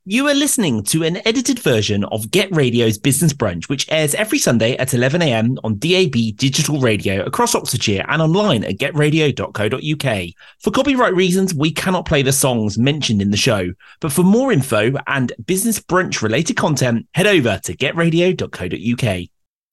You are listening to an edited version of Get Radio's Business Brunch, which airs every Sunday at 11 a.m. on DAB digital radio across Oxfordshire and online at getradio.co.uk. For copyright reasons, we cannot play the songs mentioned in the show, but for more info and Business Brunch related content, head over to getradio.co.uk.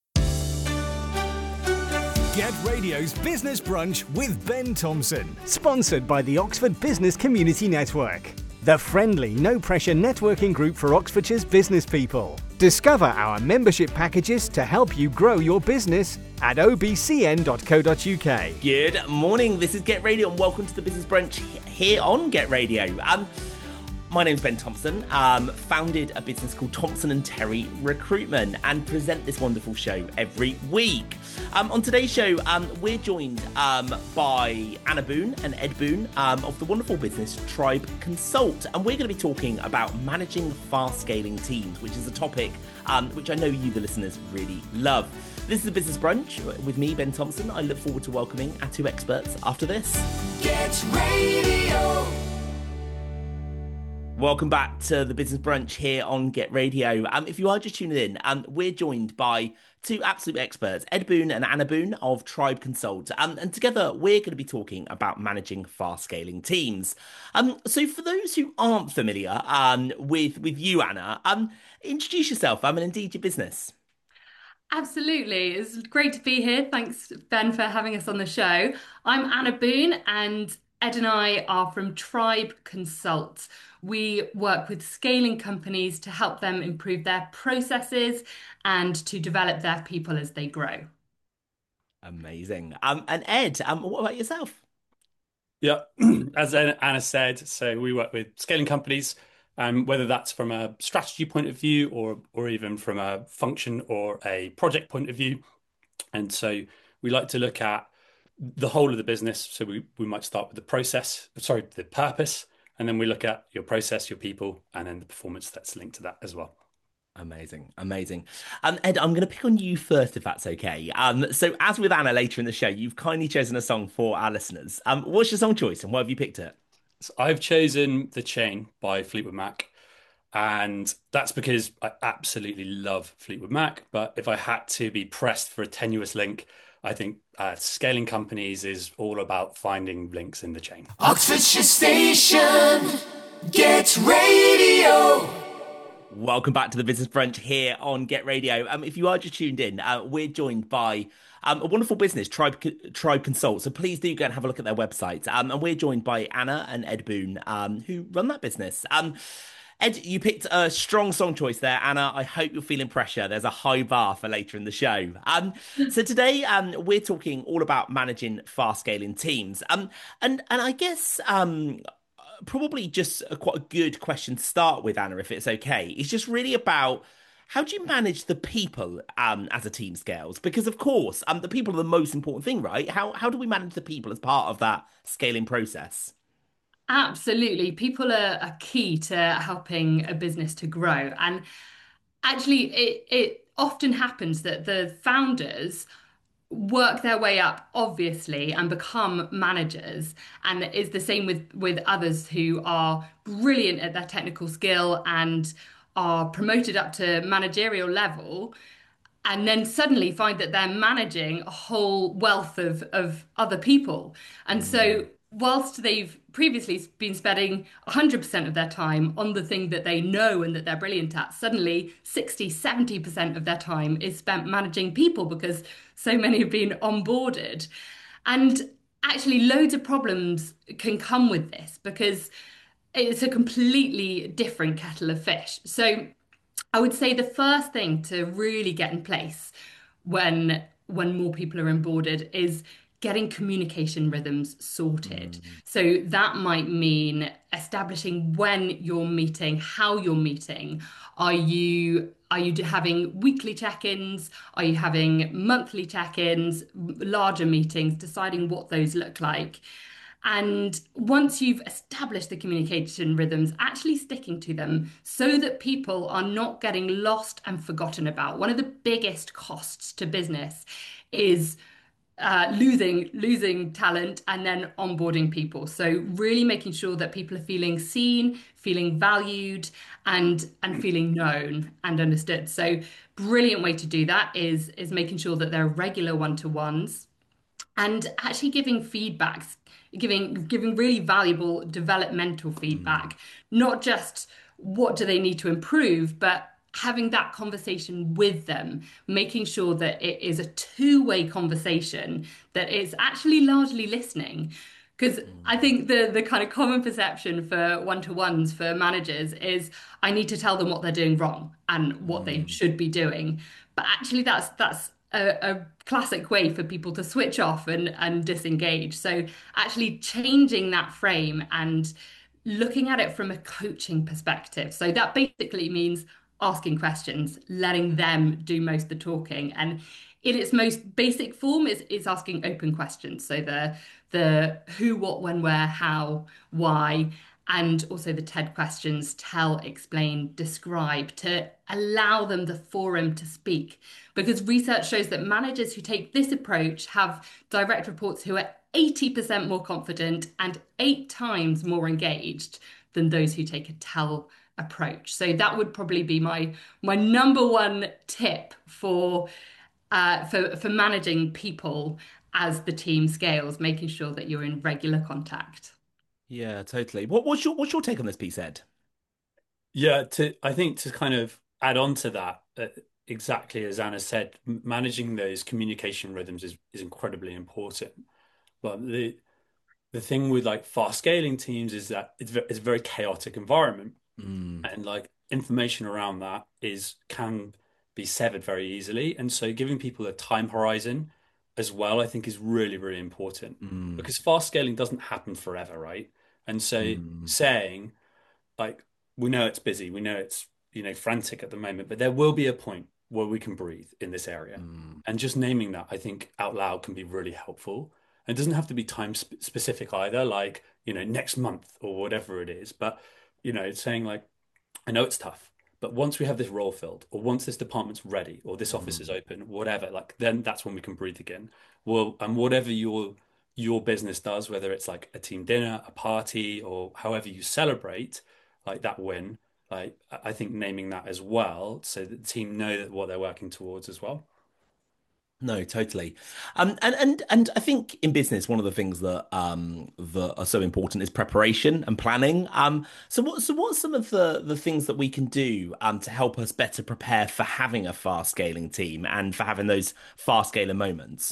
Get Radio's Business Brunch with Ben Thompson, sponsored by the Oxford Business Community Network, the friendly, no-pressure networking group for Oxfordshire's business people. Discover our membership packages to help you grow your business at obcn.co.uk. Good morning, this is Get Radio and welcome to the Business Brunch here on Get Radio. My name's Ben Thompson, founded a business called Thompson & Terry Recruitment and present this wonderful show every week. On today's show, we're joined by Anna Boone and Ed Boone of the wonderful business Tribe Consult. And we're going to be talking about managing fast-scaling teams, which is a topic which I know you, the listeners, really love. This is the Business Brunch with me, Ben Thompson. I look forward to welcoming our two experts after this. Get Radio. Welcome back to the Business Brunch here on Get Radio. If you are just tuning in, we're joined by two absolute experts, Ed Boone and Anna Boone of Tribe Consult. And together we're going to be talking about managing fast-scaling teams. So for those who aren't familiar with you, Anna, introduce yourself and indeed your business. Absolutely. It's great to be here. Thanks, Ben, for having us on the show. I'm Anna Boone and Ed and I are from Tribe Consult. We work with scaling companies to help them improve their processes and to develop their people as they grow. Amazing. And Ed, what about yourself? Yeah, as Anna said, so we work with scaling companies, whether that's from a strategy point of view or even from a function or a project point of view. And so we like to look at the whole of the business. So we might start with the purpose, and then we look at your process, your people, and then the performance that's linked to that as well. Amazing. Ed, I'm going to pick on you first, if that's okay. So as with Anna later in the show, you've kindly chosen a song for our listeners. What's your song choice and why have you picked it? So I've chosen The Chain by Fleetwood Mac. And that's because I absolutely love Fleetwood Mac. But if I had to be pressed for a tenuous link, I think scaling companies is all about finding links in the chain. Oxfordshire Station, Get Radio. Welcome back to the Business Brunch here on Get Radio. If you are just tuned in, we're joined by a wonderful business, Tribe Consult. So please do go and have a look at their website. And we're joined by Anna and Ed Boone, who run that business. Ed, you picked a strong song choice there, Anna. I hope you're feeling pressure. There's a high bar for later in the show. So today we're talking all about managing fast-scaling teams. And I guess probably just quite a good question to start with, Anna, if it's okay. It's just really about how do you manage the people as a team scales? Because of course, the people are the most important thing, right? How do we manage the people as part of that scaling process? Absolutely. People are key to helping a business to grow. And actually, it often happens that the founders work their way up, obviously, and become managers. And it's the same with others who are brilliant at their technical skill and are promoted up to managerial level, and then suddenly find that they're managing a whole wealth of other people. And so whilst they've previously been spending 100% of their time on the thing that they know and that they're brilliant at, suddenly 60-70% of their time is spent managing people because so many have been onboarded. And actually loads of problems can come with this because it's a completely different kettle of fish. So I would say the first thing to really get in place when more people are onboarded is getting communication rhythms sorted. So that might mean establishing when you're meeting, how you're meeting. Are you having weekly check-ins? Are you having monthly check-ins, larger meetings, deciding what those look like? And once you've established the communication rhythms, actually sticking to them so that people are not getting lost and forgotten about. One of the biggest costs to business is losing talent and then onboarding people. So really making sure that people are feeling seen, feeling valued, and feeling known and understood. So brilliant way to do that is making sure that there are regular one-to-ones and actually giving feedbacks, giving really valuable developmental feedback, not just what do they need to improve, but having that conversation with them, making sure that it is a two-way conversation, that it's actually largely listening. Because I think the kind of common perception for one-to-ones for managers is I need to tell them what they're doing wrong and what they should be doing. But actually that's a classic way for people to switch off and disengage. So actually changing that frame and looking at it from a coaching perspective. So that basically means asking questions, letting them do most of the talking. And in its most basic form is asking open questions. So the who, what, when, where, how, why, and also the TED questions, tell, explain, describe, to allow them the forum to speak. Because research shows that managers who take this approach have direct reports who are 80% more confident and 8 times more engaged than those who take a tell approach. So that would probably be my number one tip for managing people as the team scales, making sure that you're in regular contact. Yeah, totally. What's your take on this piece, Ed? Yeah, I think to kind of add on to that, exactly as Anna said, managing those communication rhythms is incredibly important. But the thing with like fast scaling teams is that it's a very chaotic environment, Mm, and like information around that is can be severed very easily. And so giving people a time horizon as well, I think is really, really important mm, because fast scaling doesn't happen forever, right? And so mm, saying like we know it's busy, we know it's frantic at the moment, but there will be a point where we can breathe in this area. mm. And just naming that, I think out loud can be really helpful. And it doesn't have to be time specific either, like, next month or whatever it is. But, saying like, I know it's tough, but once we have this role filled, or once this department's ready, or this office is Mm. open, whatever, like then that's when we can breathe again. Well, and whatever your business does, whether it's like a team dinner, a party, or however you celebrate like that win, like I think naming that as well, so that the team know that what they're working towards as well. No, totally. And I think in business, one of the things that are so important is preparation and planning. So what's some of the things that we can do to help us better prepare for having a fast scaling team and for having those fast scaling moments?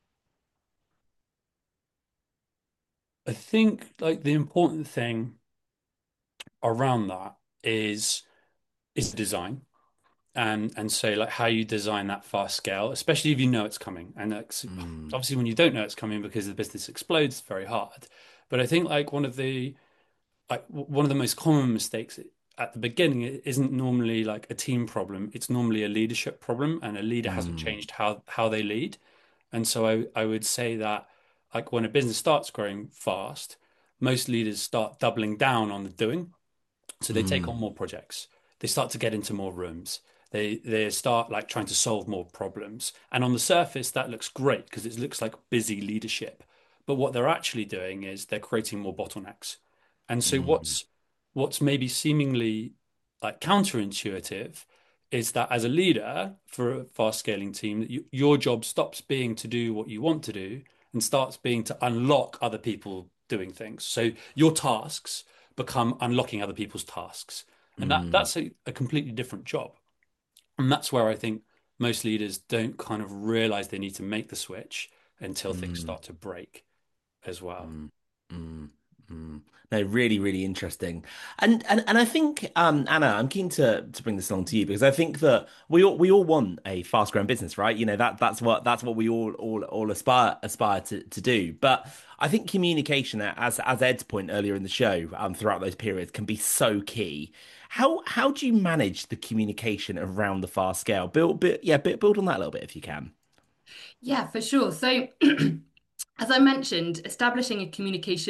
I think like the important thing around that is design. And so like how you design that fast scale, especially if you know it's coming. And that's Mm, obviously when you don't know it's coming because the business explodes, it's very hard. But I think like one of the most common mistakes at the beginning isn't normally like a team problem. It's normally a leadership problem, and a leader hasn't mm, changed how they lead. And so I would say that like when a business starts growing fast, most leaders start doubling down on the doing. So they take on mm, more projects. They start to get into more rooms. They start like trying to solve more problems. And on the surface, that looks great because it looks like busy leadership. But what they're actually doing is they're creating more bottlenecks. And so mm, what's maybe seemingly like counterintuitive is that as a leader for a fast scaling team, your job stops being to do what you want to do and starts being to unlock other people doing things. So your tasks become unlocking other people's tasks. And mm, that's a completely different job. And that's where I think most leaders don't kind of realize they need to make the switch until things mm, start to break as well. mm, mm, mm. No, really, really interesting. And I think, Anna, I'm keen to bring this along to you because I think that we all want a fast growing business, right? You know, that's what we all aspire to do. But I think communication, as Ed's point earlier in the show, throughout those periods can be so key. How do you manage the communication around the fast scale? Build on that a little bit if you can. Yeah, for sure. So as I mentioned, establishing a communication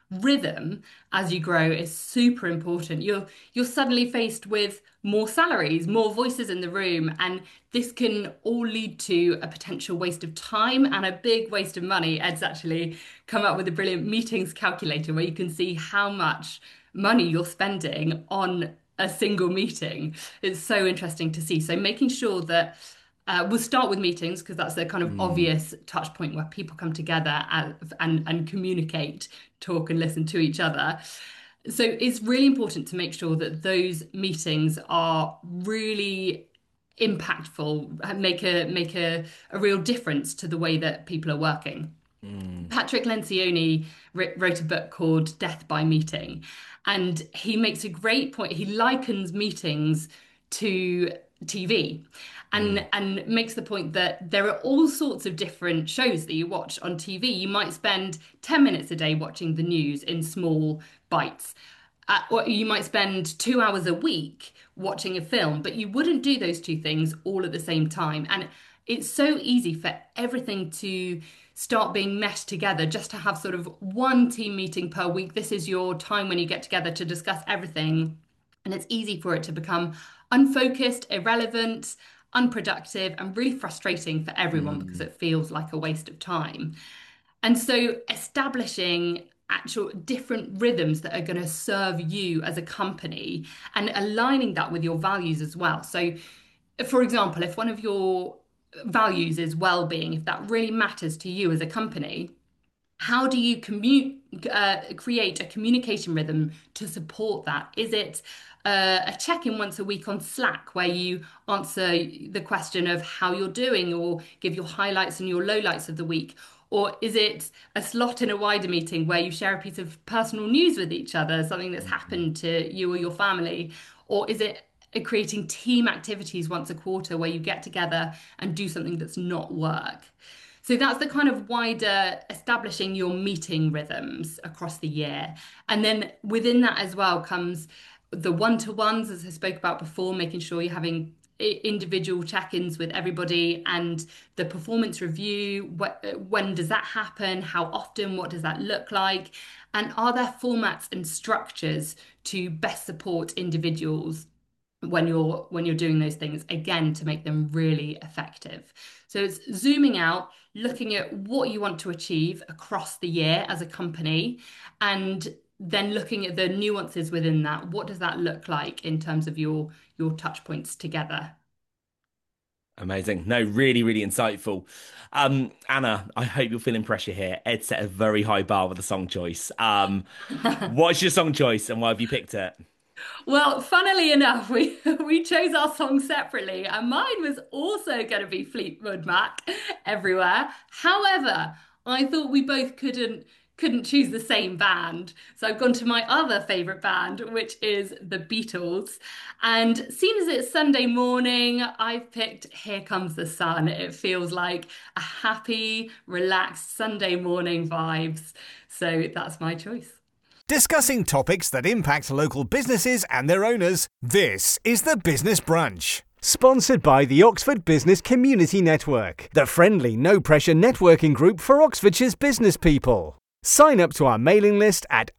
rhythm as you grow is super important. You're suddenly faced with more salaries, more voices in the room, and this can all lead to a potential waste of time and a big waste of money. Ed's actually come up with a brilliant meetings calculator where you can see how much money you're spending on a single meeting. It's so interesting to see. So making sure that we'll start with meetings because that's the kind of obvious touch point where people come together and communicate, talk and listen to each other. So it's really important to make sure that those meetings are really impactful, make a real difference to the way that people are working. Patrick Lencioni wrote a book called Death by Meeting, and he makes a great point. He likens meetings to TV and makes the point that there are all sorts of different shows that you watch on TV. You might spend 10 minutes a day watching the news in small bites. Or you might spend 2 hours a week watching a film, but you wouldn't do those two things all at the same time. And it's so easy for everything to start being meshed together just to have sort of one team meeting per week. This is your time when you get together to discuss everything. And it's easy for it to become unfocused, irrelevant, unproductive, and really frustrating for everyone because it feels like a waste of time. And so establishing actual different rhythms that are going to serve you as a company and aligning that with your values as well. So, for example, if one of your values is well-being, if that really matters to you as a company, how do you create a communication rhythm to support that? Is it a check-in once a week on Slack where you answer the question of how you're doing or give your highlights and your lowlights of the week? Or is it a slot in a wider meeting where you share a piece of personal news with each other, something that's happened to you or your family? Or is it creating team activities once a quarter where you get together and do something that's not work? So that's the kind of wider establishing your meeting rhythms across the year. And then within that as well comes the one-to-ones, as I spoke about before, making sure you're having individual check-ins with everybody, and the performance review. When does that happen? How often? What does that look like? And are there formats and structures to best support individuals when you're doing those things, again, to make them really effective? So it's zooming out, looking at what you want to achieve across the year as a company, and then looking at the nuances within that. What does that look like in terms of your touch points together? Amazing. No, really, really insightful. Anna, I hope you're feeling pressure here. Ed set a very high bar with the song choice. What's your song choice and why have you picked it? Well, funnily enough, we chose our song separately, and mine was also going to be Fleetwood Mac, Everywhere. However, I thought we both couldn't choose the same band, so I've gone to my other favourite band, which is the Beatles. And seeing as it's Sunday morning, I've picked Here Comes the Sun. It feels like a happy, relaxed Sunday morning vibes. So that's my choice. Discussing topics that impact local businesses and their owners, this is the Business Brunch. Sponsored by the Oxford Business Community Network, the friendly, no-pressure networking group for Oxfordshire's business people. Sign up to our mailing list at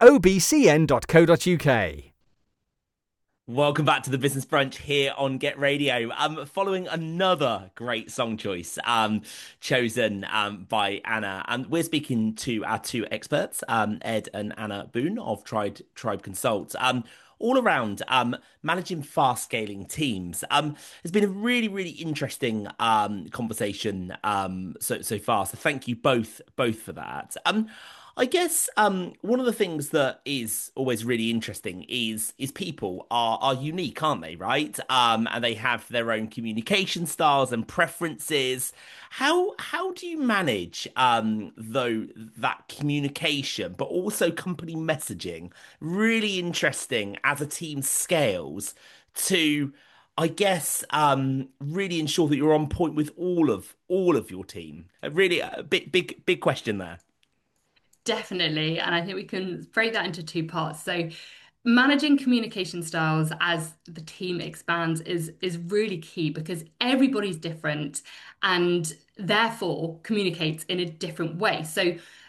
obcn.co.uk. Welcome back to the Business Brunch here on Get Radio. Following another great song choice chosen by Anna, and we're speaking to our two experts, Ed and Anna Boone of Tribe Consult. All around managing fast scaling teams. It's been a really, really interesting conversation so far. So thank you both for that. I guess one of the things that is always really interesting is people are unique, aren't they? Right? And they have their own communication styles and preferences. How do you manage though that communication, but also company messaging? Really interesting as a team scales to, I guess, really ensure that you're on point with all of your team. Really a big question there. Definitely. And I think we can break that into two parts. So managing communication styles as the team expands is really key because everybody's different and therefore communicates in a different way. So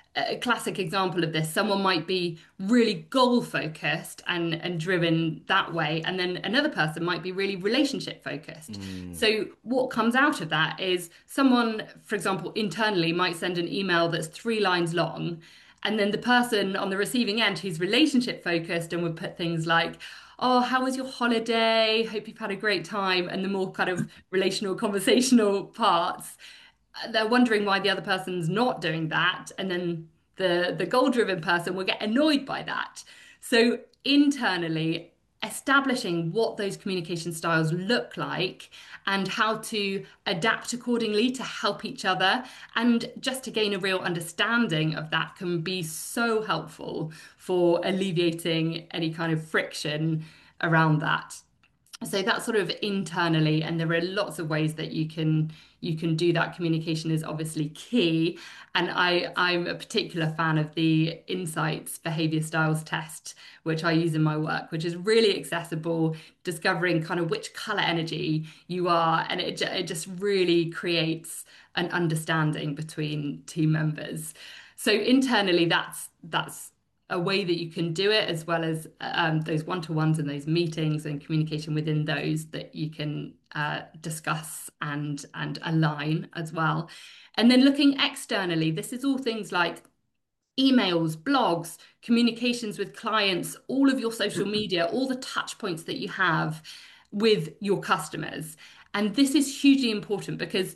a classic example of this. Someone might be really goal focused and driven that way, and then another person might be really relationship focused. So what comes out of that is someone, for example, internally might send an email that's 3 lines long, and then the person on the receiving end who's relationship focused and would put things like, "Oh, how was your holiday? Hope you've had a great time," and the more kind of relational, conversational parts, they're wondering why the other person's not doing that, and then the goal-driven person will get annoyed by that. So internally, establishing what those communication styles look like and how to adapt accordingly to help each other and just to gain a real understanding of that can be so helpful for alleviating any kind of friction around that. So that's sort of internally, and there are lots of ways that you can do that. Communication is obviously key, and I'm a particular fan of the Insights Behavior Styles Test, which I use in my work, which is really accessible, discovering kind of which color energy you are, and it just really creates an understanding between team members. So internally, that's a way that you can do it, as well as those one-to-ones and those meetings and communication within those that you can discuss and align as well. And then looking externally, this is all things like emails, blogs, communications with clients, all of your social media, all the touch points that you have with your customers. And this is hugely important because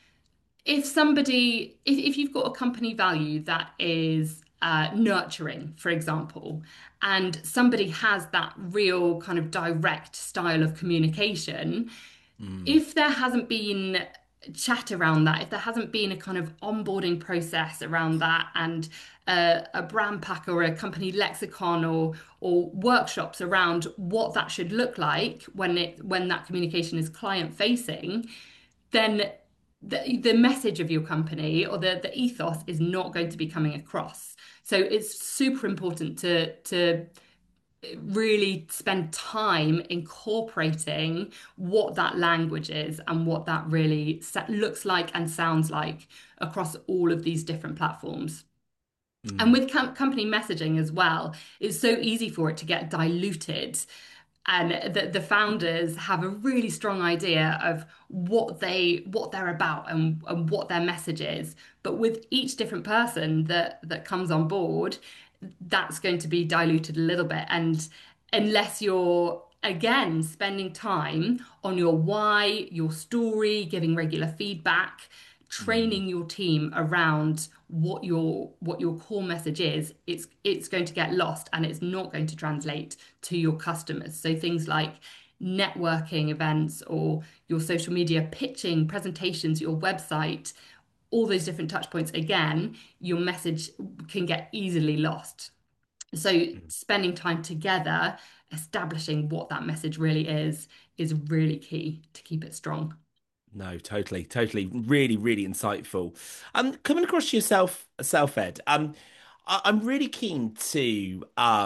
if you've got a company value that is nurturing, for example, and somebody has that real kind of direct style of communication, if there hasn't been chat around that, if there hasn't been a kind of onboarding process around that and a brand pack or a company lexicon or workshops around what that should look like when that communication is client facing, then the message of your company or the ethos is not going to be coming across. So it's super important to really spend time incorporating what that language is and what that really looks like and sounds like across all of these different platforms. And with company messaging as well, it's so easy for it to get diluted. And the founders have a really strong idea of what they're about and what their message is. But with each different person that comes on board, that's going to be diluted a little bit. And unless you're again spending time on your why, your story, giving regular feedback, training your team around what your core message is, it's going to get lost and it's not going to translate to your customers. So things like networking events or your social media pitching, presentations, your website, all those different touch points, again, your message can get easily lost. So spending time together, establishing what that message really is really key to keep it strong. No, totally, totally. Really, really insightful. Coming across to yourself, Ed, I'm really keen to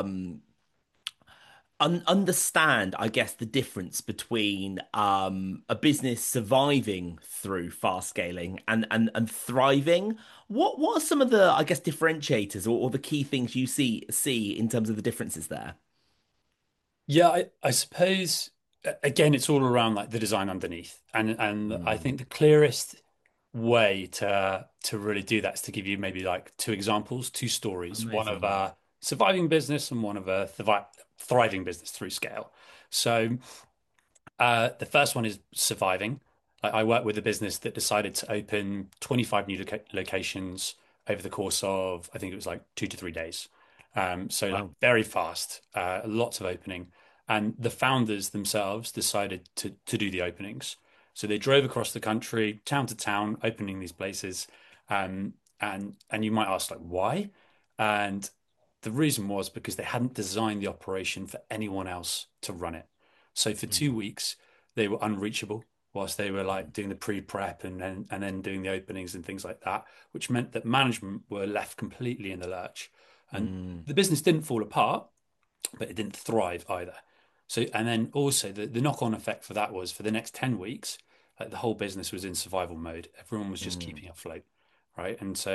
un understand, I guess, the difference between a business surviving through fast scaling and thriving. What are some of the, I guess, differentiators or the key things you see in terms of the differences there? Yeah, I suppose again it's all around like the design underneath. And I Mm, think the clearest way to really do that is to give you maybe like two examples, two stories, one of amazing. a surviving business and one of a thriving business through scale. So the first one is surviving. I work with a business that decided to open 25 new locations over the course of, I think it was like 2 to 3 days. So like Wow. very fast, lots of opening. And the founders themselves decided to do the openings. So they drove across the country, town to town, opening these places. And you might ask like why? And the reason was because they hadn't designed the operation for anyone else to run it. So for Mm, 2 weeks, they were unreachable whilst they were like doing the pre-prep and then doing the openings and things like that, which meant that management were left completely in the lurch. And mm, the business didn't fall apart, but it didn't thrive either. So, and then also the knock-on effect for that was for the next 10 weeks, like the whole business was in survival mode. Everyone was just mm, keeping afloat, right? And so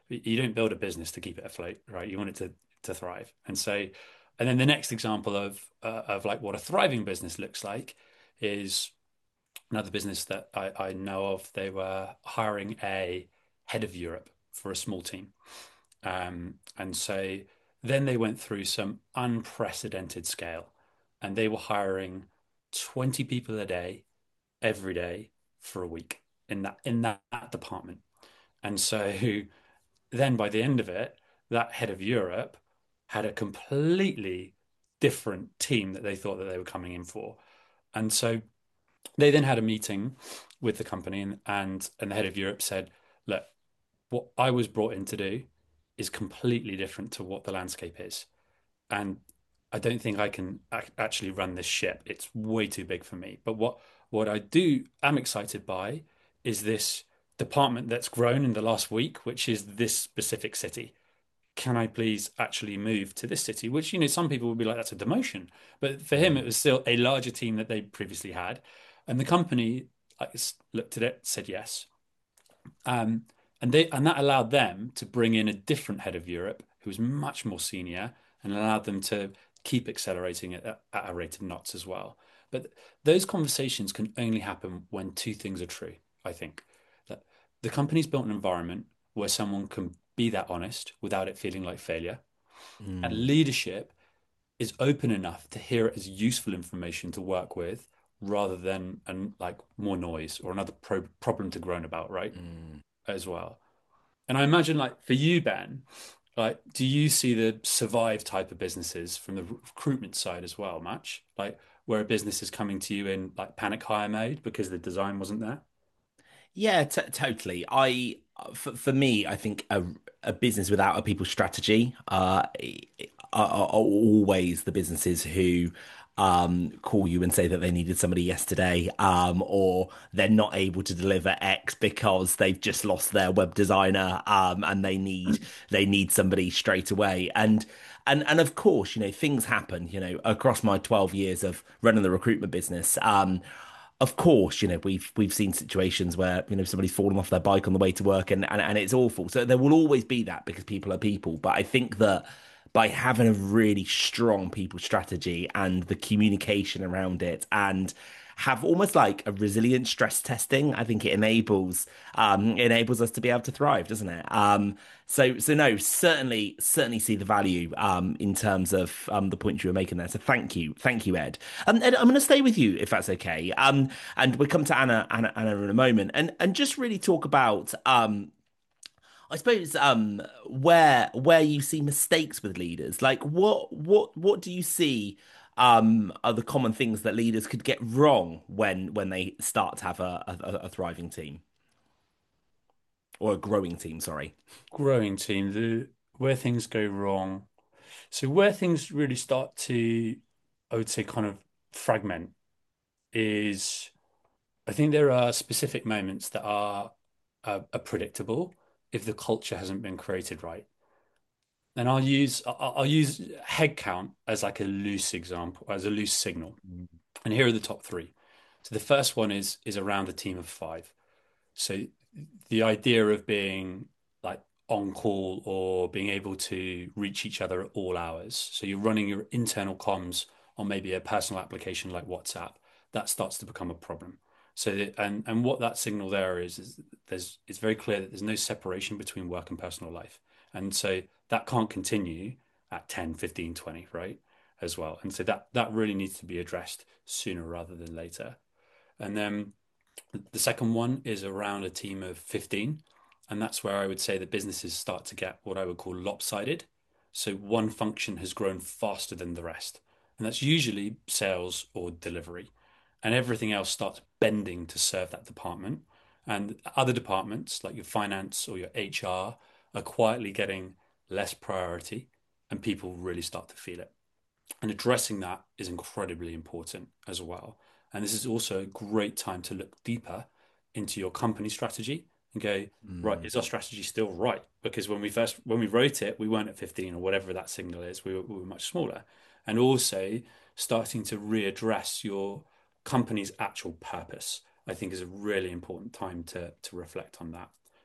You don't build a business to keep it afloat, right? You want it to thrive. And then the next example of like what a thriving business looks like is another business that I know of. They were hiring a head of Europe for a small team. And so then they went through some unprecedented scale, and they were hiring 20 people a day, every day for a week in that department. And so then by the end of it, that head of Europe had a completely different team that they thought that they were coming in for. And so they then had a meeting with the company, and the head of Europe said, look, what I was brought in to do is completely different to what the landscape is. And I don't think I can actually run this ship. It's way too big for me. But what I do am excited by is this department that's grown in the last week, which is this specific city. Can I please actually move to this city? Which, some people would be like, that's a demotion. But for him, it was still a larger team that they previously had. And the company looked at it, said yes. And that allowed them to bring in a different head of Europe who was much more senior, and allowed them to keep accelerating it at a rate of knots as well. But those conversations can only happen when two things are true, I think. That the company's built an environment where someone can be that honest without it feeling like failure. And Mm. leadership is open enough to hear it as useful information to work with rather than like more noise or another problem to groan about, right? Mm. As well. And I imagine, like, for you, Ben, like, do you see the survive type of businesses from the recruitment side as well, much like where a business is coming to you in like panic hire mode because the design wasn't there? Yeah, totally. For me, I think a business without a people strategy are always the businesses who call you and say that they needed somebody yesterday, or they're not able to deliver X because they've just lost their web designer, and they need somebody straight away. And of course, things happen, across my 12 years of running the recruitment business. Of course, we've seen situations where, somebody's fallen off their bike on the way to work, and it's awful. So there will always be that because people are people. But I think that by having a really strong people strategy and the communication around it, and have almost like a resilient stress testing, I think it enables us to be able to thrive, doesn't it? So no, certainly see the value in terms of the point you were making there. So thank you, Ed. Ed, I'm going to stay with you if that's okay. And we'll come to Anna in a moment, and just really talk about I suppose where you see mistakes with leaders. Like what do you see are the common things that leaders could get wrong when they start to have a thriving team or a growing team, sorry. Growing team, where things go wrong. So where things really start to, I would say, kind of fragment is, I think there are specific moments that are predictable if the culture hasn't been created right. And I'll use headcount as like a loose example, as a loose signal. And here are the top three. So the first one is around a team of five. So the idea of being like on call or being able to reach each other at all hours. So you're running your internal comms on maybe a personal application like WhatsApp. That starts to become a problem. And what that signal there is it's very clear that there's no separation between work and personal life. And so that can't continue at 10, 15, 20, right? As well. And so that really needs to be addressed sooner rather than later. And then the second one is around a team of 15. And that's where I would say the businesses start to get what I would call lopsided. So one function has grown faster than the rest. And that's usually sales or delivery. And everything else starts bending to serve that department. And other departments like your finance or your HR are quietly getting less priority, and people really start to feel it. And addressing that is incredibly important as well. And this is also a great time to look deeper into your company strategy and go, right, Mm. is our strategy still right? Because when we wrote it, we weren't at 15 or whatever that signal is. We were much smaller. And also starting to readdress your company's actual purpose, I think is a really important time to reflect on that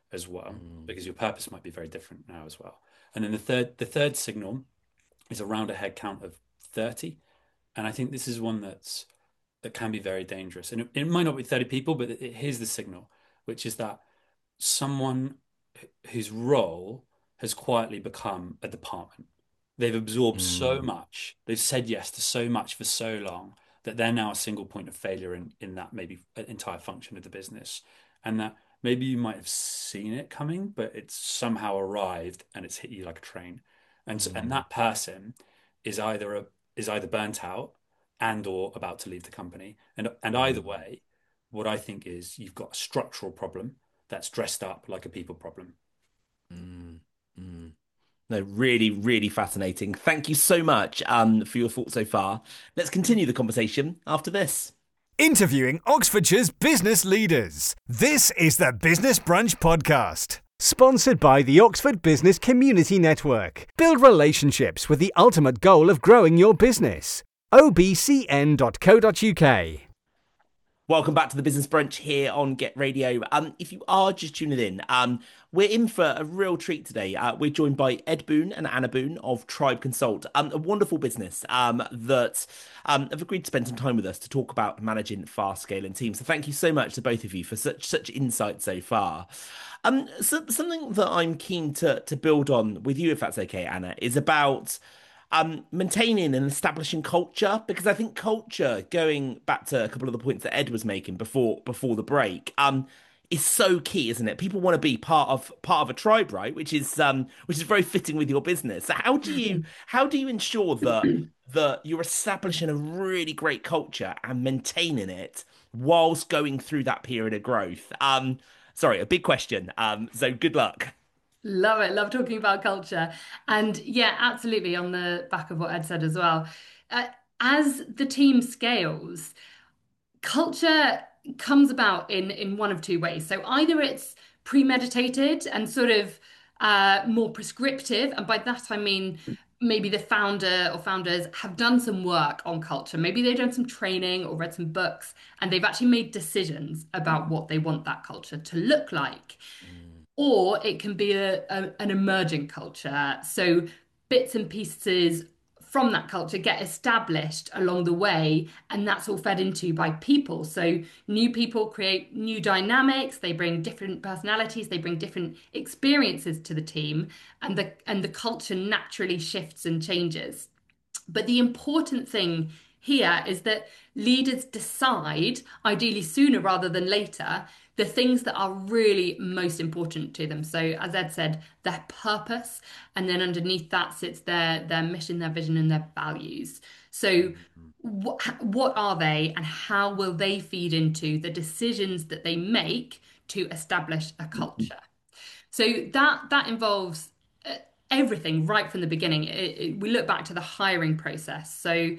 as well, because your purpose might be very different now as well. And then the third signal is around a head count of 30. And I think this is one that can be very dangerous. And it might not be 30 people, but here's the signal, which is that someone whose role has quietly become a department. They've absorbed so much, they've said yes to so much for so long that they're now a single point of failure in that maybe entire function of the business. And that maybe you might have seen it coming, but it's somehow arrived and it's hit you like a train. And that person is either burnt out and or about to leave the company. And either way, what I think is you've got a structural problem that's dressed up like a people problem. No, really, really fascinating. Thank you so much for your thoughts so far. Let's continue the conversation after this. Interviewing Oxfordshire's business leaders. This is the Business Brunch Podcast. Sponsored by the Oxford Business Community Network. Build relationships with the ultimate goal of growing your business. obcn.co.uk. Welcome back to the Business Brunch here on Get Radio. If you are just tuning in, we're in for a real treat today. We're joined by Ed Boone and Anna Boone of Tribe Consult, a wonderful business that have agreed to spend some time with us to talk about managing fast-scaling teams. So thank you so much to both of you for such insight so far. So something that I'm keen to build on with you, if that's okay, Anna, is about maintaining and establishing culture, because I think culture, going back to a couple of the points that Ed was making before the break, is so key, isn't it? People want to be part of a tribe, right? Which is very fitting with your business. So how do you ensure that you're establishing a really great culture and maintaining it whilst going through that period of growth? Sorry, a big question. So good luck. Love it. Love talking about culture. And yeah, absolutely on the back of what Ed said as well. As the team scales, culture comes about in one of two ways. So either it's premeditated and sort of more prescriptive, and by that I mean maybe the founder or founders have done some work on culture. Maybe they've done some training or read some books, and they've actually made decisions about what they want that culture to look like. Or it can be an emerging culture. So bits and pieces from that culture get established along the way, and that's all fed into by people. So new people create new dynamics, they bring different personalities, they bring different experiences to the team, and the culture naturally shifts and changes. But the important thing here is that leaders decide, ideally sooner rather than later, the things that are really most important to them. So as Ed said, their purpose, and then underneath that sits their mission, their vision, and their values. So what are they, and how will they feed into the decisions that they make to establish a culture? So that involves everything right from the beginning. We look back to the hiring process. So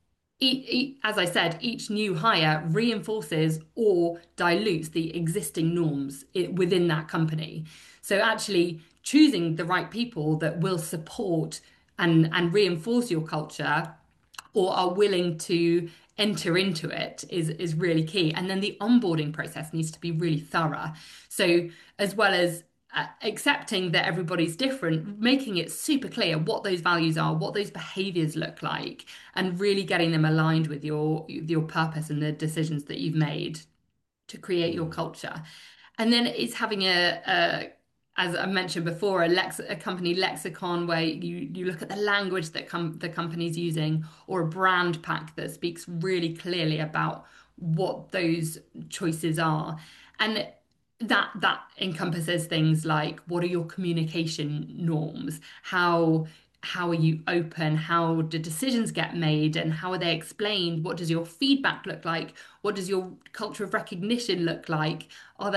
as I said, each new hire reinforces or dilutes the existing norms within that company. So actually choosing the right people that will support and reinforce your culture or are willing to enter into it is really key. And then the onboarding process needs to be really thorough. So as well as accepting that everybody's different, making it super clear what those values are, what those behaviors look like, and really getting them aligned with your purpose and the decisions that you've made to create your culture. And then it's having as I mentioned before, a company lexicon where you look at the language that the company's using, or a brand pack that speaks really clearly about what those choices are. And that encompasses things like, what are your communication norms? How are you open? How do decisions get made, and how are they explained? What does your feedback look like? What does your culture of recognition look like? Are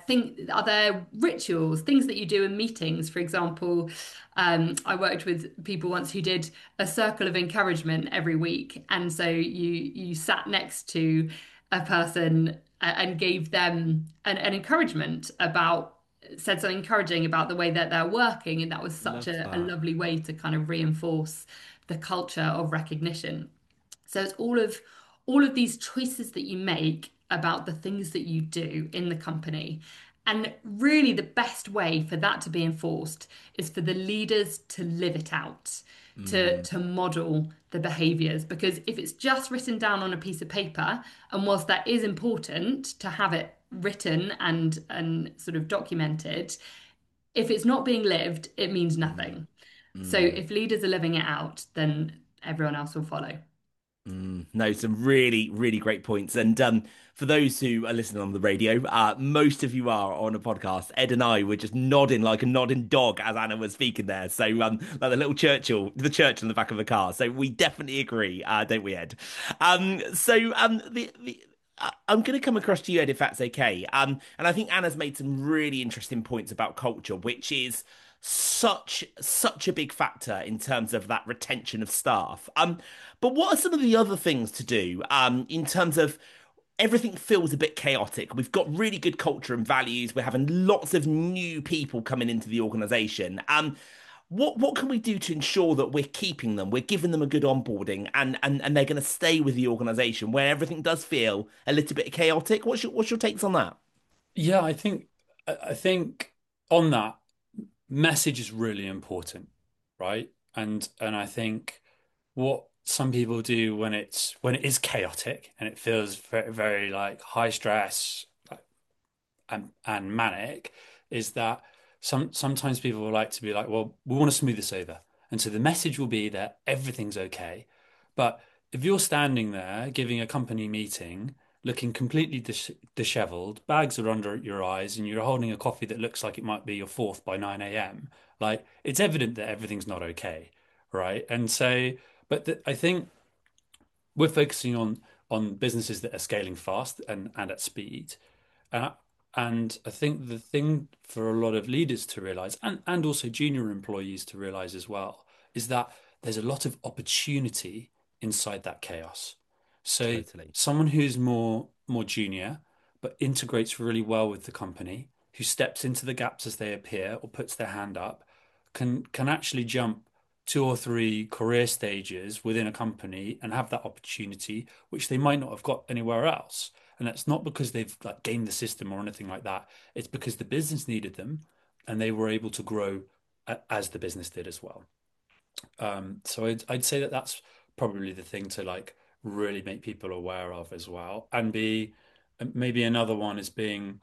there rituals, things that you do in meetings? For example, I worked with people once who did a circle of encouragement every week, and so you sat next to a person and gave them an encouragement said something encouraging about the way that they're working. And that was such a lovely way to kind of reinforce the culture of recognition. So it's all of these choices that you make about the things that you do in the company. And really, the best way for that to be enforced is for the leaders to live it out, to model the behaviors. Because if it's just written down on a piece of paper, and whilst that is important to have it written and sort of documented, if it's not being lived, it means nothing. So if leaders are living it out, then everyone else will follow. No, some really, really great points. And for those who are listening on the radio, most of you are on a podcast. Ed and I were just nodding like a nodding dog as Anna was speaking there. So, like the little Churchill in the back of the car. So we definitely agree, don't we, Ed? I'm going to come across to you, Ed, if that's okay. And I think Anna's made some really interesting points about culture, which is such a big factor in terms of that retention of staff. But what are some of the other things to do in terms of everything feels a bit chaotic? We've got really good culture and values. We're having lots of new people coming into the organization. What can we do to ensure that we're keeping them, we're giving them a good onboarding, and they're going to stay with the organization where everything does feel a little bit chaotic? What's your takes on that? Yeah, I think on that, message is really important, right? And I think what some people do when it is chaotic and it feels very, very like high stress and manic is that sometimes people will like to be like, well, we want to smooth this over. And so the message will be that everything's okay. But if you're standing there giving a company meeting, looking completely disheveled, bags are under your eyes, and you're holding a coffee that looks like it might be your fourth by 9 a.m., like it's evident that everything's not okay, right? And so, I think we're focusing on businesses that are scaling fast and at speed. Uh, and I think the thing for a lot of leaders to realize, and also junior employees to realize as well, is that there's a lot of opportunity inside that chaos. So Totally. someone who's more junior, but integrates really well with the company, who steps into the gaps as they appear or puts their hand up, can actually jump two or three career stages within a company and have that opportunity, which they might not have got anywhere else. And that's not because they've like gamed the system or anything like that. It's because the business needed them and they were able to grow as the business did as well. So I'd say that that's probably the thing to like really make people aware of as well. And be maybe another one is being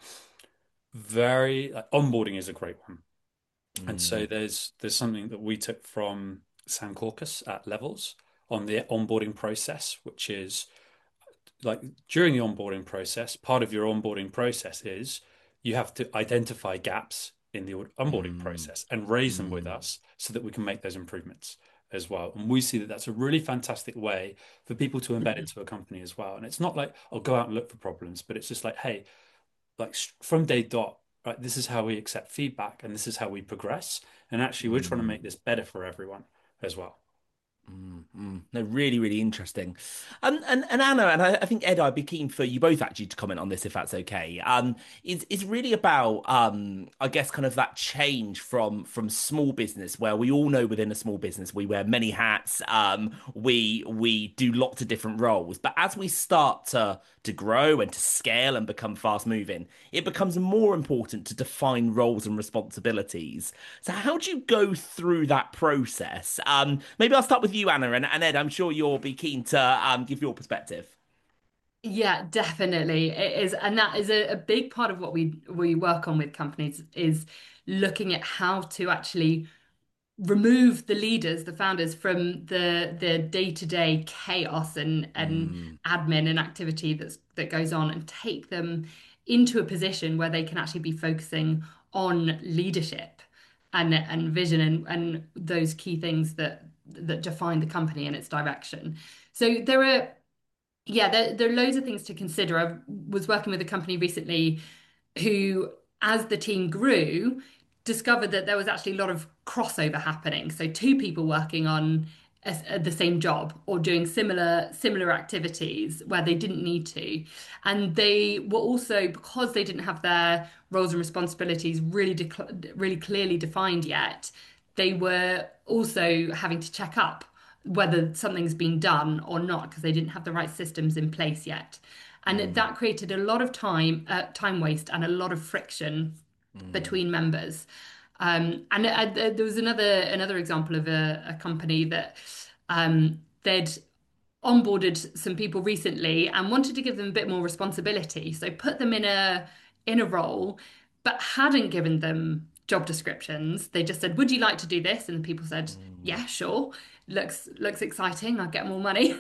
very like, onboarding is a great one. And so Mm, there's something that we took from Sam Caucus at Levels on the onboarding process, which is like during the onboarding process, part of your onboarding process is you have to identify gaps in the onboarding mm, process and raise them with mm, us so that we can make those improvements as well. And we see that that's a really fantastic way for people to embed into a company as well. And it's not like, I'll go out and look for problems, but it's just like, hey, like from day dot, right, this is how we accept feedback and this is how we progress. And actually, we're trying to mm. make this better for everyone as well. No, really, really interesting. And Anna, and I think Ed, I'd be keen for you both actually to comment on this if that's okay. Is really about I guess kind of that change from small business where we all know within a small business we wear many hats, we do lots of different roles. But as we start to grow and to scale and become fast moving, it becomes more important to define roles and responsibilities. So how do you go through that process? Maybe I'll start with you, Anna, and Ed, I'm sure you'll be keen to give your perspective. Yeah, definitely. It is, and that is a big part of what we work on with companies is looking at how to actually remove the leaders, the founders from the day-to-day chaos and Mm, admin and activity that goes on and take them into a position where they can actually be focusing on leadership and vision and those key things that define the company and its direction. So there are loads of things to consider. I was working with a company recently who, as the team grew, discovered that there was actually a lot of crossover happening. So two people working on the same job or doing similar activities where they didn't need to, and they were also, because they didn't have their roles and responsibilities really clearly defined yet, they were also having to check up whether something's been done or not because they didn't have the right systems in place yet. And that created a lot of time waste and a lot of friction between members. And there was another example of a company that they'd onboarded some people recently and wanted to give them a bit more responsibility. So put them in a role, but hadn't given them job descriptions. They just said, "Would you like to do this?" And the people said, "Yeah, sure. Looks exciting. I'll get more money."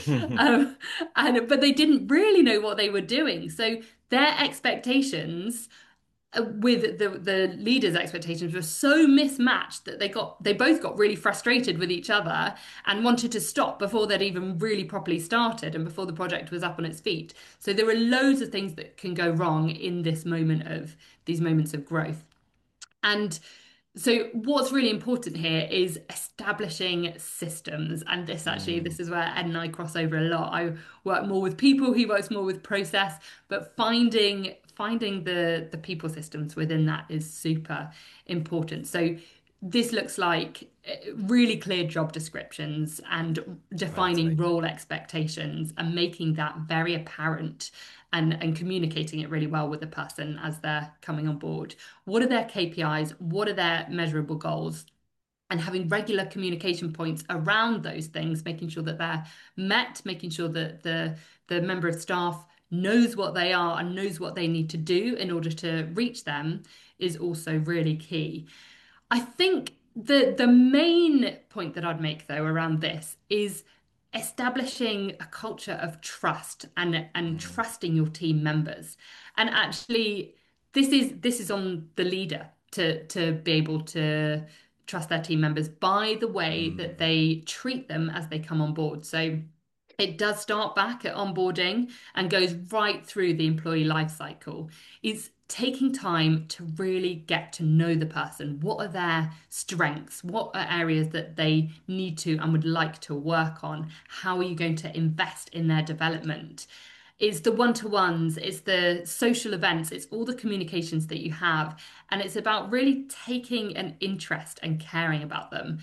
And but they didn't really know what they were doing. So their expectations with the leaders' expectations were so mismatched that they both got really frustrated with each other and wanted to stop before they'd even really properly started and before the project was up on its feet. So there were loads of things that can go wrong in these moments of growth. And so what's really important here is establishing systems. And this is where Ed and I cross over a lot. I work more with people, he works more with process, but finding the people systems within that is super important. So this looks like really clear job descriptions and defining role expectations and making that very apparent and communicating it really well with the person as they're coming on board. What are their KPIs? What are their measurable goals? And having regular communication points around those things, making sure that they're met, making sure that the member of staff knows what they are and knows what they need to do in order to reach them is also really key. I think the main point that I'd make though around this is establishing a culture of trust and trusting your team members. And actually this is on the leader to be able to trust their team members by the way that they treat them as they come on board. So it does start back at onboarding and goes right through the employee life cycle. It's taking time to really get to know the person. What are their strengths? What are areas that they need to and would like to work on? How are you going to invest in their development? It's the one-to-ones, it's the social events, it's all the communications that you have. And it's about really taking an interest and caring about them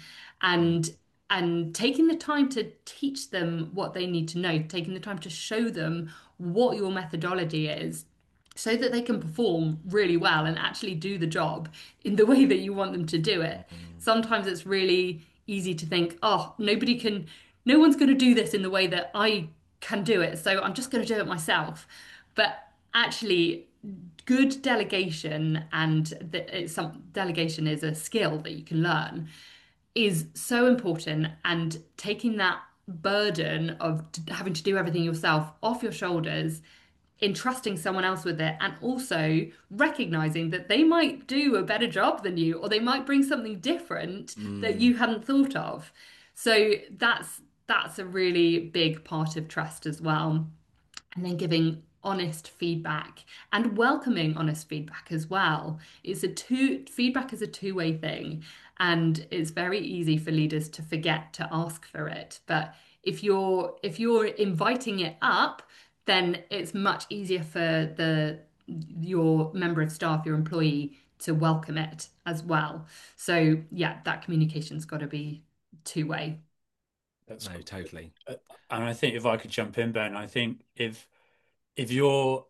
and taking the time to teach them what they need to know, taking the time to show them what your methodology is so that they can perform really well and actually do the job in the way that you want them to do it. Sometimes it's really easy to think, oh, no one's going to do this in the way that I can do it, so I'm just going to do it myself. But actually, good delegation, and delegation is a skill that you can learn, is so important, and taking that burden of having to do everything yourself off your shoulders, entrusting someone else with it, and also recognizing that they might do a better job than you, or they might bring something different that you hadn't thought of. So that's a really big part of trust as well. And then giving honest feedback and welcoming honest feedback as well. Feedback is a two-way thing, and it's very easy for leaders to forget to ask for it. But if you're inviting it up, then it's much easier for your member of staff, your employee, to welcome it as well. So yeah, that communication's got to be two-way. That's No, totally. And I think if I could jump in, Ben, I think if you're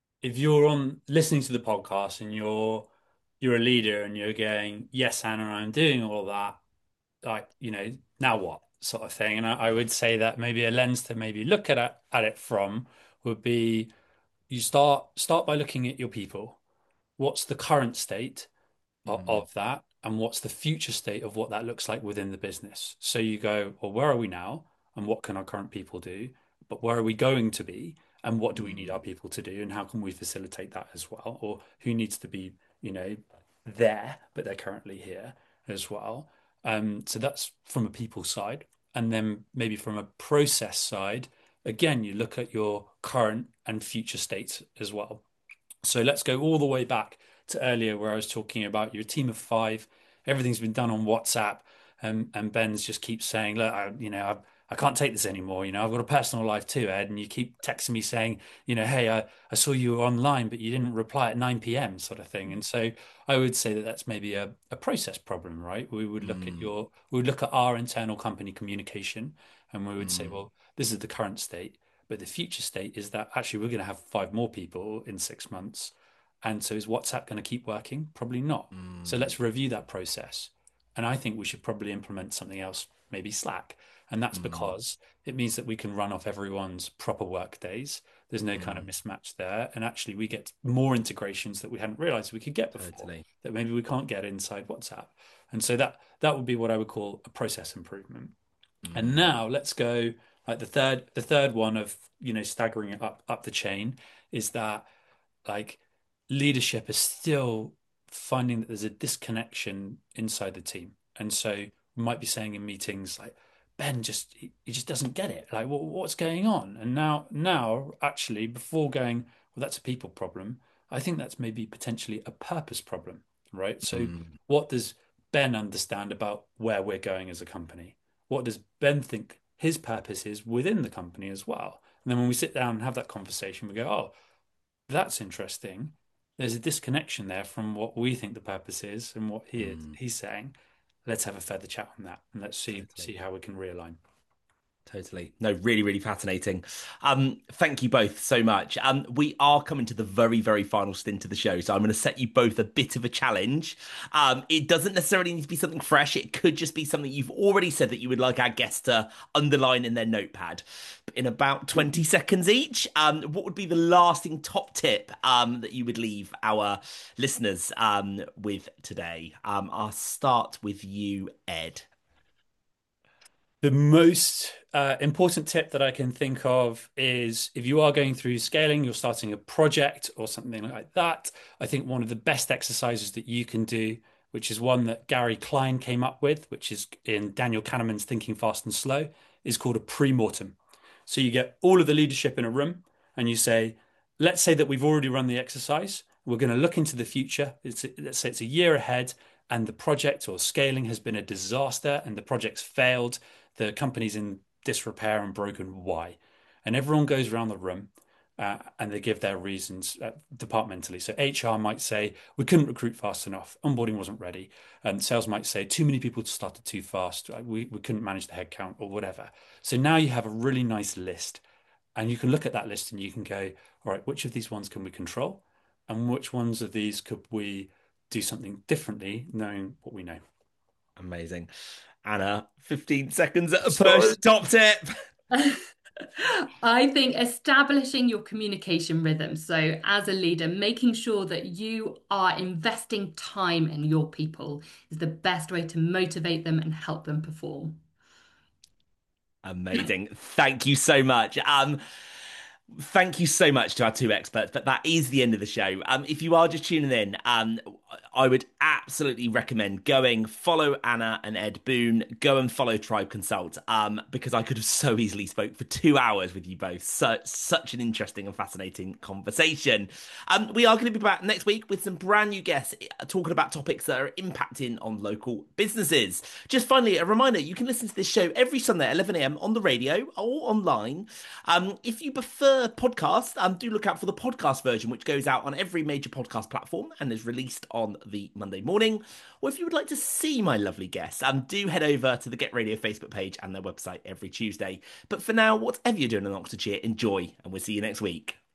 on listening to the podcast and you're a leader and you're going, yes, Anna, I'm doing all that, like, now what sort of thing. And I would say that maybe a lens to maybe look at it from would be you start by looking at your people. What's the current state of that? And what's the future state of what that looks like within the business? So you go, well, where are we now? And what can our current people do? But where are we going to be? And what do we need our people to do? And how can we facilitate that as well? Or who needs to be, there, but they're currently here as well. So that's from a people side. And then maybe from a process side, again, you look at your current and future states as well. So let's go all the way back to earlier where I was talking about your team of 5, everything's been done on WhatsApp, and Ben's just keeps saying, look, I can't take this anymore. I've got a personal life too, Ed, and you keep texting me saying, hey, I saw you online, but you didn't reply at 9 p.m. sort of thing. And so I would say that that's maybe a process problem, right? We would look at our internal company communication, and we would say, well, this is the current state, But the future state is that actually we're going to have 5 more people in 6 months. And so is WhatsApp going to keep working? Probably not. So let's review that process. And I think we should probably implement something else, maybe Slack. And that's because it means that we can run off everyone's proper work days. There's no kind of mismatch there. And actually, we get more integrations that we hadn't realized we could get before Totally. that maybe we can't get inside WhatsApp. And so that would be what I would call a process improvement. And now let's go like the third one of, staggering it up the chain is that like leadership is still finding that there's a disconnection inside the team. And so we might be saying in meetings like, Ben he just doesn't get it. Like what's going on? And now actually before going, well, that's a people problem, I think that's maybe potentially a purpose problem, right? So what does Ben understand about where we're going as a company? What does Ben think his purpose is within the company as well? And then when we sit down and have that conversation, we go, oh, that's interesting. There's a disconnection there from what we think the purpose is and what he's saying. Let's have a further chat on that and let's see how we can realign. Totally. No, really, really fascinating. Thank you both so much. We are coming to the very, very final stint of the show, so I'm going to set you both a bit of a challenge. It doesn't necessarily need to be something fresh. It could just be something you've already said that you would like our guests to underline in their notepad. In about 20 seconds each, what would be the lasting top tip that you would leave our listeners with today? I'll start with you, Ed. The most important tip that I can think of is if you are going through scaling, you're starting a project or something like that. I think one of the best exercises that you can do, which is one that Gary Klein came up with, which is in Daniel Kahneman's Thinking Fast and Slow, is called a pre-mortem. So you get all of the leadership in a room and you say, let's say that we've already run the exercise. We're going to look into the future. Let's say it's a year ahead and the project or scaling has been a disaster and the project's failed. The company's in disrepair and broken. Why? And everyone goes around the room and they give their reasons departmentally. So HR might say, we couldn't recruit fast enough. Onboarding wasn't ready. And sales might say, too many people started too fast. We couldn't manage the headcount or whatever. So now you have a really nice list. And you can look at that list and you can go, all right, which of these ones can we control? And which ones of these could we do something differently, knowing what we know? Amazing. Anna, 15 seconds at a push. Top tip. I think establishing your communication rhythm. So, as a leader, making sure that you are investing time in your people is the best way to motivate them and help them perform. Amazing. Thank you so much. Thank you so much to our two experts, but that is the end of the show. If you are just tuning in, I would absolutely recommend going follow Anna and Ed Boon, go and follow Tribe Consult, because I could have so easily spoke for 2 hours with you both. Such an interesting and fascinating conversation. We are going to be back next week with some brand new guests talking about topics that are impacting on local businesses. Just finally, a reminder, you can listen to this show every Sunday at 11 a.m. on the radio or online. If you prefer podcast, do look out for the podcast version, which goes out on every major podcast platform and is released on the Monday morning. Or if you would like to see my lovely guests, do head over to the Get Radio Facebook page and their website every Tuesday. But for now, whatever you're doing in Oxfordshire, enjoy, and we'll see you next week.